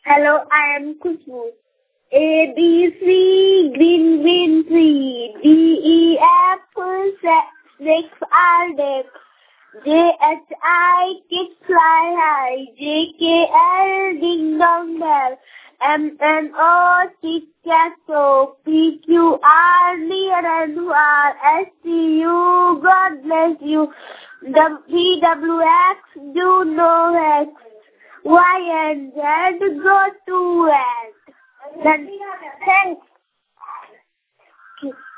Hello, I am Khushbu. A, B, C, green, green tree. D, E, F, snakes are dead. J, H, I, kids fly high. J, K, L, ding dong bell. M, N, O, cat, P, Q, R, near and far. S, T, U, God bless you. V, W, X, do no X. Y and Z, go to end. Thanks.